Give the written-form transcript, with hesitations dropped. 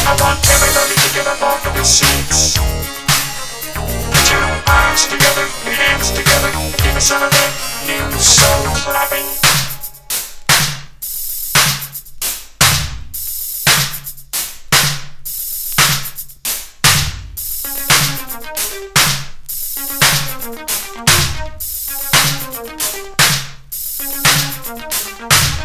I want everybody to get up off of their seats. Put your arms together, your hands together, give us some of that new soul clapping. Thank you.